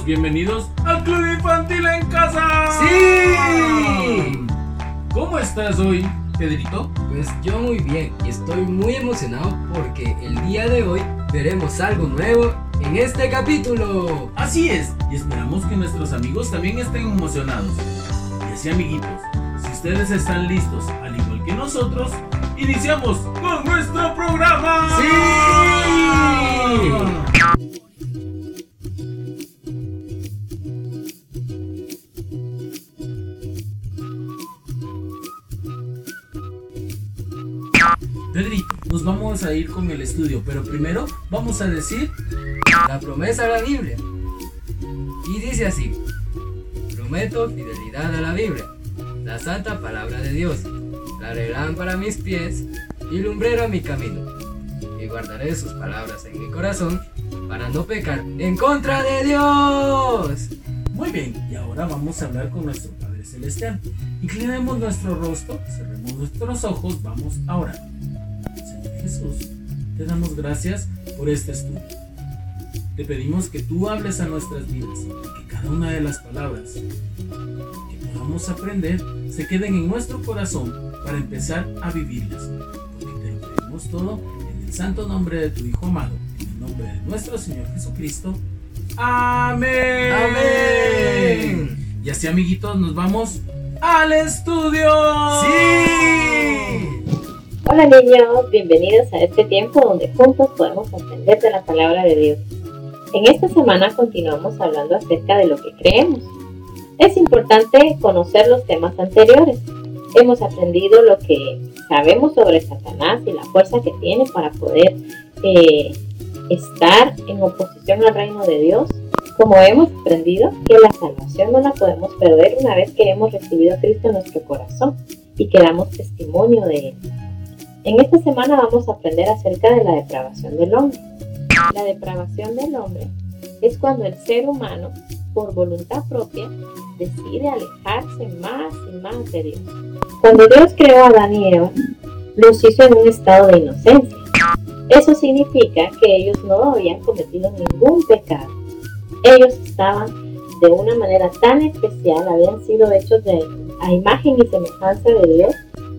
bienvenidos al Club Infantil en Casa. ¡Sí! ¿Cómo estás hoy, Pedrito? Pues yo muy bien y estoy muy emocionado porque el día de hoy veremos algo nuevo en este capítulo. Así es, y esperamos que nuestros amigos también estén emocionados. Y así, amiguitos, si ustedes están listos, al igual que nosotros, iniciamos con nuestro programa. ¡Sí! Pedrito, nos vamos a ir con el estudio, pero primero vamos a decir La promesa de la Biblia. Y dice así: prometo fidelidad a la Biblia, la santa palabra de Dios, la lámpara a mis pies y lumbrera a mi camino. Y guardaré sus palabras en mi corazón para no pecar en contra de Dios. Muy bien, y ahora vamos a hablar con nuestro Padre Celestial. Inclinemos nuestro rostro, cerremos nuestros ojos, vamos a orar. Señor Jesús, te damos gracias por este estudio. Te pedimos que tú hables a nuestras vidas y que cada una de las palabras que podamos aprender se queden en nuestro corazón para empezar a vivirlas. Porque te lo pedimos todo en el santo nombre de tu Hijo amado, en el nombre de nuestro Señor Jesucristo. ¡Amén! ¡Amén! Y así, amiguitos, nos vamos al estudio. ¡Sí! Hola niños, bienvenidos a este tiempo donde juntos podemos aprender de la palabra de Dios. En esta semana continuamos hablando acerca de lo que creemos. Es importante conocer los temas anteriores. Hemos aprendido lo que sabemos sobre Satanás y la fuerza que tiene para poder estar en oposición al reino de Dios. Como hemos aprendido que la salvación no la podemos perder una vez que hemos recibido a Cristo en nuestro corazón y que damos testimonio de Él. En esta semana vamos a aprender acerca de la depravación del hombre. La depravación del hombre es cuando el ser humano, por voluntad propia, decide alejarse más y más de Dios. Cuando Dios creó a Adán y Eva, los hizo en un estado de inocencia. Eso significa que ellos no habían cometido ningún pecado. Ellos estaban de una manera tan especial, habían sido hechos a imagen y semejanza de Dios.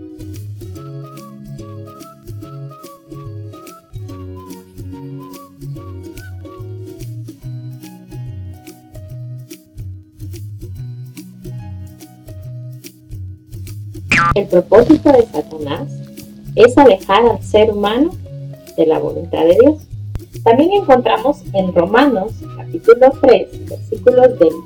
El propósito de Satanás es alejar al ser humano de la voluntad de Dios. También encontramos en Romanos capítulo 3, versículos del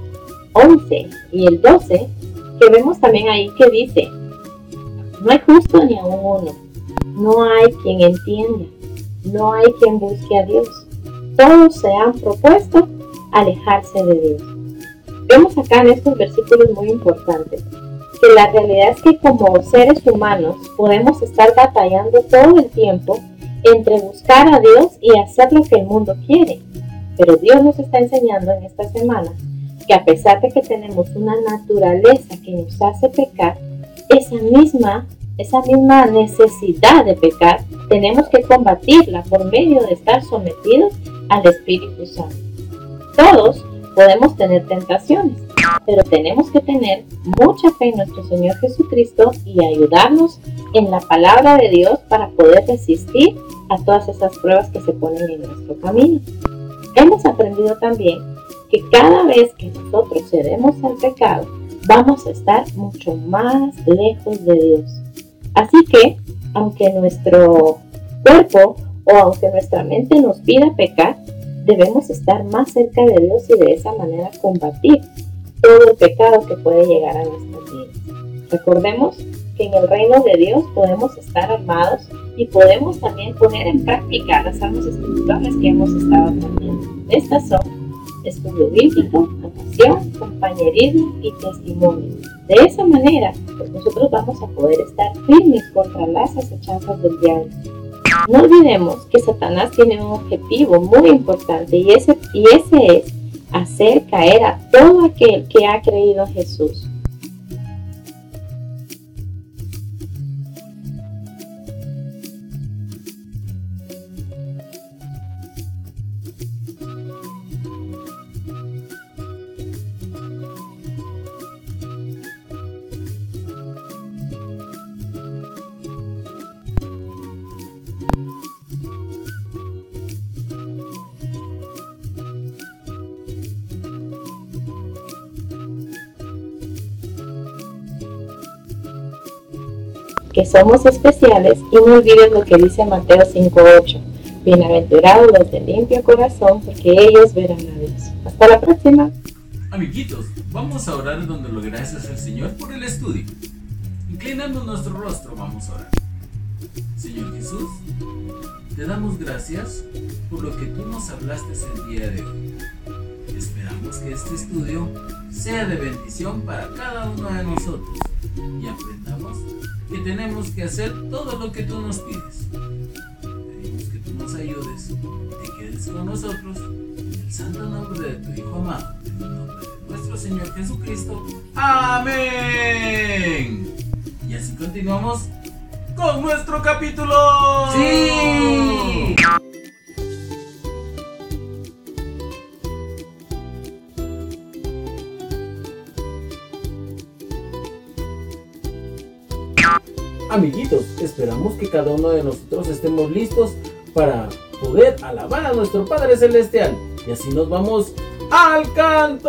11 y el 12, que vemos también ahí que dice: no hay justo ni aun uno, no hay quien entienda, no hay quien busque a Dios. Todos se han propuesto alejarse de Dios. Vemos acá en estos versículos muy importantes que la realidad es que como seres humanos podemos estar batallando todo el tiempo entre buscar a Dios y hacer lo que el mundo quiere. Pero Dios nos está enseñando en esta semana que a pesar de que tenemos una naturaleza que nos hace pecar, esa misma necesidad de pecar tenemos que combatirla por medio de estar sometidos al Espíritu Santo. Todos podemos tener tentaciones, pero tenemos que tener mucha fe en nuestro Señor Jesucristo y ayudarnos en la palabra de Dios para poder resistir a todas esas pruebas que se ponen en nuestro camino. Hemos aprendido también que cada vez que nosotros cedemos al pecado, vamos a estar mucho más lejos de Dios. Así que, aunque nuestro cuerpo o aunque nuestra mente nos pida pecar, debemos estar más cerca de Dios y de esa manera combatir todo el pecado que puede llegar a nuestras vidas. Recordemos que en el reino de Dios podemos estar armados y podemos también poner en práctica las armas espirituales que hemos estado aprendiendo. Estas son estudio bíblico, oración, compañerismo y testimonio. De esa manera, pues nosotros vamos a poder estar firmes contra las acechanzas del diablo. No olvidemos que Satanás tiene un objetivo muy importante y ese es hacer caer a todo aquel que ha creído en Jesús. que somos especiales y no olvides lo que dice Mateo 5:8. Bienaventurados los de limpio corazón, porque ellos verán a Dios. Hasta la próxima. Amiguitos, vamos a orar dándole gracias al Señor por el estudio. Inclinando nuestro rostro, vamos a orar. Señor Jesús, te damos gracias por lo que tú nos hablaste el día de hoy. Esperamos que este estudio sea de bendición para cada uno de nosotros y aprendamos que tenemos que hacer todo lo que tú nos pides. Pedimos que tú nos ayudes, te quedes con nosotros, en el santo nombre de tu Hijo amado, en el nombre de nuestro Señor Jesucristo. ¡Amén! Y así continuamos con nuestro capítulo. ¡Sí! Amiguitos, esperamos que cada uno de nosotros estemos listos para poder alabar a nuestro Padre Celestial. Y así nos vamos al canto.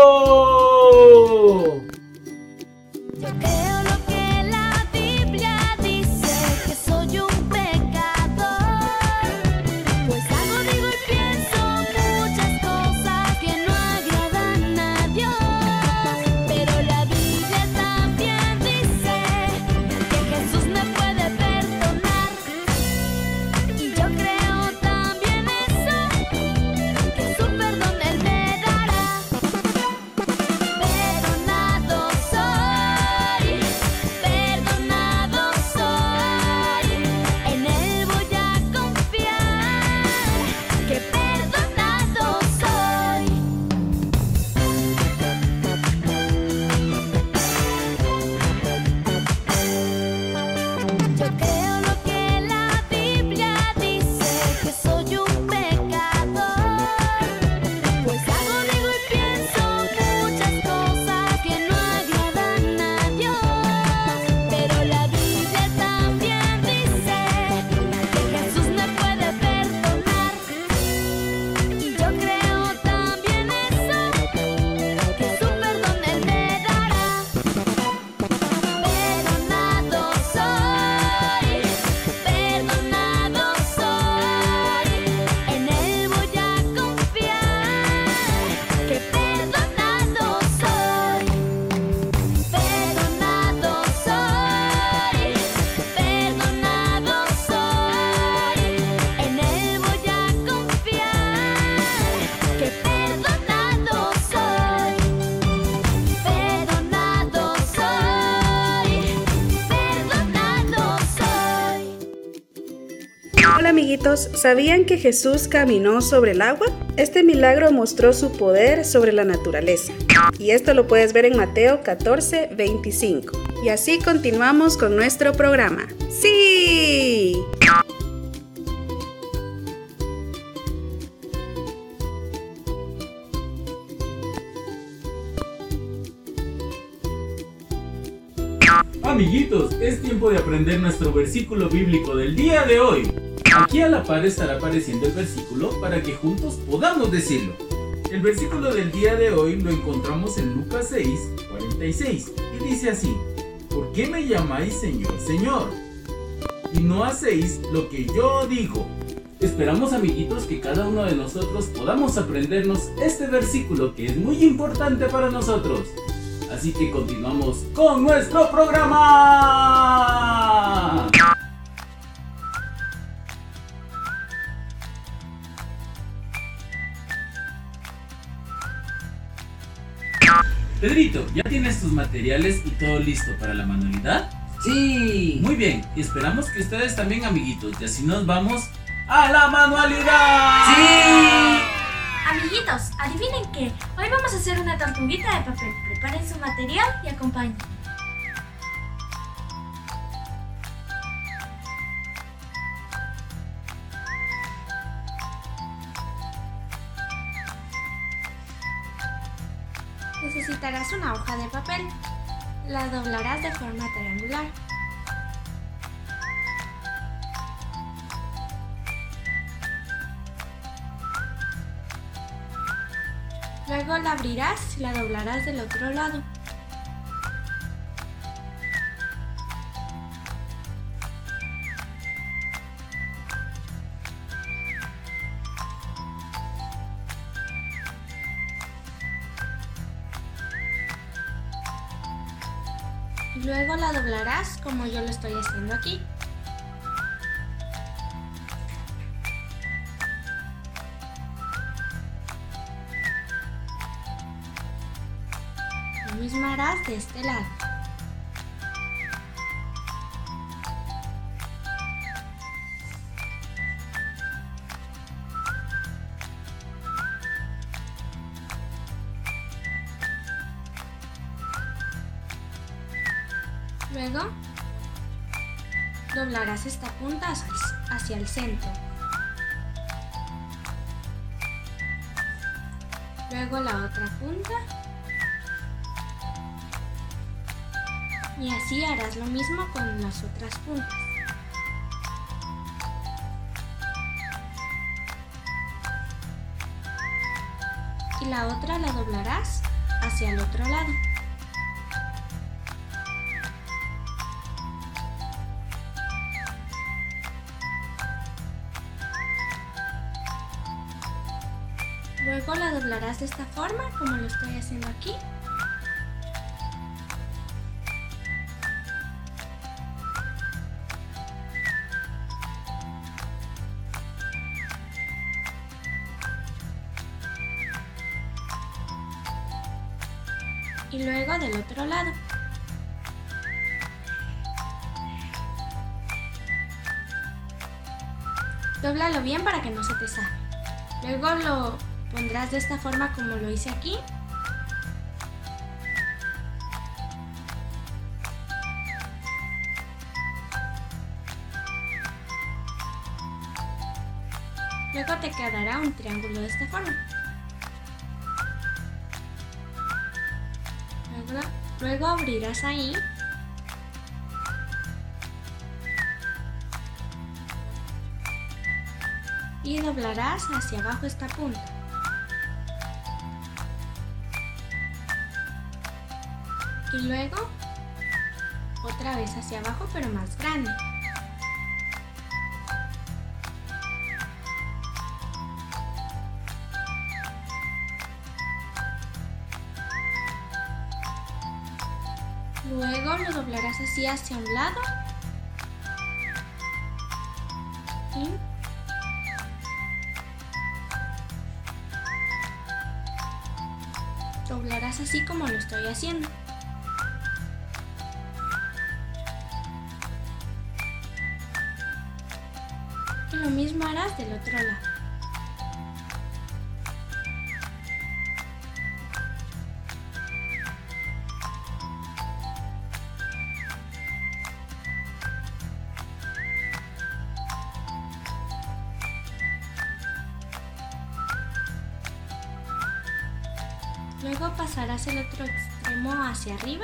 Yo creo lo que la Biblia dice, que soy un pecador, pues hago, digo y pienso muchas cosas que no agradan a Dios. Pero la Biblia también dice que Jesús me puede perdonar, y yo creo también eso, que su perdón Él me dará. Perdonado soy, en Él voy a confiar, que perdonado soy. Yo creo lo que la Biblia dice, que soy un pecador, pues hago, digo y pienso muchas cosas que no agradan a Dios. Pero la Biblia también dice que Jesús me puede perdonar, y yo creo también eso, que su perdón Él me dará. Perdonado soy, en Él voy a confiar, que perdonado soy. Perdonado soy, en Él voy a confiar, que perdonado soy. Perdonado soy. Hola amiguitos, ¿sabían que Jesús caminó sobre el agua? Este milagro mostró su poder sobre la naturaleza. Y esto lo puedes ver en Mateo 14:25. Y así continuamos con nuestro programa. ¡Sí! Amiguitos, es tiempo de aprender nuestro versículo bíblico del día de hoy. Aquí a la par estará apareciendo el versículo para que juntos podamos decirlo. El versículo del día de hoy lo encontramos en Lucas 6:46 y dice así: ¿Por qué me llamáis Señor, Señor? Y no hacéis lo que yo digo. Esperamos, amiguitos, que cada uno de nosotros podamos aprendernos este versículo que es muy importante para nosotros. Así que continuamos con nuestro programa. Pedrito, ¿ya tienes tus materiales y todo listo para la manualidad? ¡Sí! Muy bien, y esperamos que ustedes también, amiguitos, y así nos vamos a la manualidad. ¡Sí! Amiguitos, adivinen qué, hoy vamos a hacer una tortuguita de papel. Preparen su material y acompañen. Necesitarás una hoja de papel. La doblarás de forma triangular. Luego la abrirás y la doblarás del otro lado. Luego la doblarás como yo lo estoy haciendo aquí. Lo mismo harás de este lado. Luego doblarás esta punta hacia el centro. Luego la otra punta. Y así harás lo mismo con las otras puntas. Y la otra la doblarás hacia el otro lado. Luego la doblarás de esta forma, como lo estoy haciendo aquí. Y luego del otro lado. Dóblalo bien para que no se te salga. Luego lo pondrás de esta forma como lo hice aquí. Luego te quedará un triángulo de esta forma. Luego abrirás ahí. Y doblarás hacia abajo esta punta. Y luego otra vez hacia abajo, pero más grande. Luego lo doblarás así hacia un lado. Y doblarás así como lo estoy haciendo. Y lo mismo harás del otro lado. Luego pasarás el otro extremo hacia arriba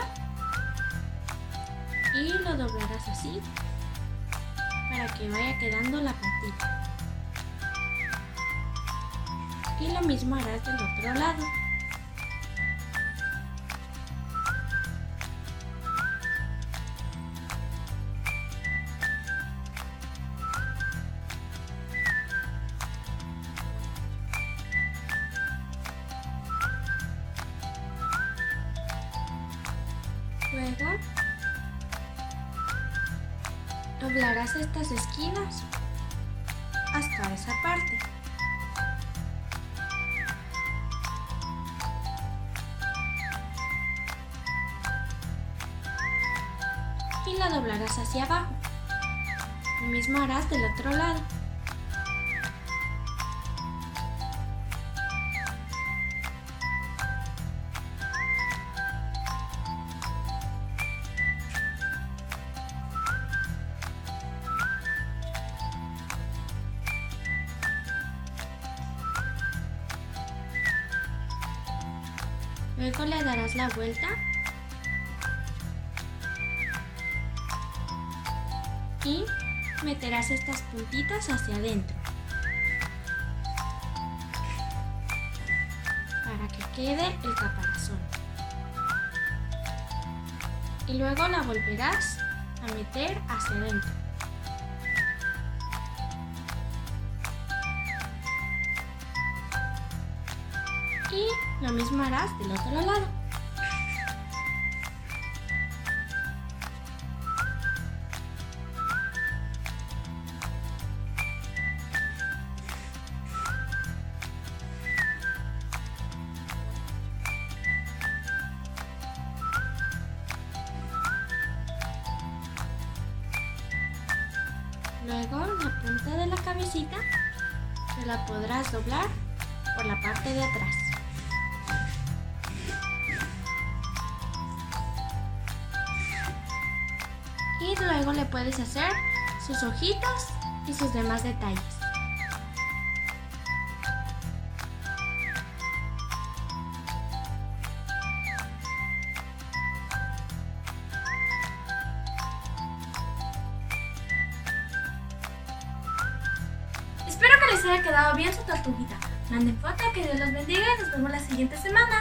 y lo doblarás así para que vaya quedando la puntita. Y lo mismo harás del otro lado. Luego doblarás estas esquinas hasta esa parte. Y la doblarás hacia abajo. Lo mismo harás del otro lado. Luego le darás la vuelta y meterás estas puntitas hacia adentro para que quede el caparazón. Y luego la volverás a meter hacia adentro. Y lo mismo harás del otro lado. Luego la punta de la cabecita te la podrás doblar por la parte de atrás. Y luego le puedes hacer sus ojitos y sus demás detalles. Espero que les haya quedado bien su tortuguita. Manden foto, que Dios los bendiga y nos vemos la siguiente semana.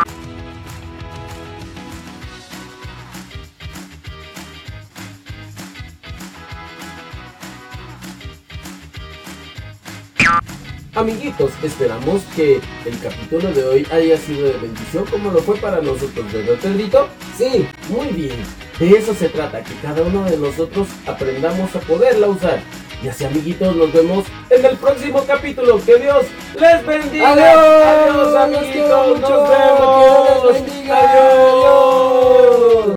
Amiguitos, esperamos que el capítulo de hoy haya sido de bendición como lo fue para nosotros, ¿verdad, Pedrito? Sí, muy bien. De eso se trata, que cada uno de nosotros aprendamos a poderla usar. Y así, amiguitos, nos vemos en el próximo capítulo. ¡Que Dios les bendiga! ¡Adiós! ¡Adiós, amiguitos! ¡Nos vemos! ¡Que Dios les bendiga! ¡Adiós!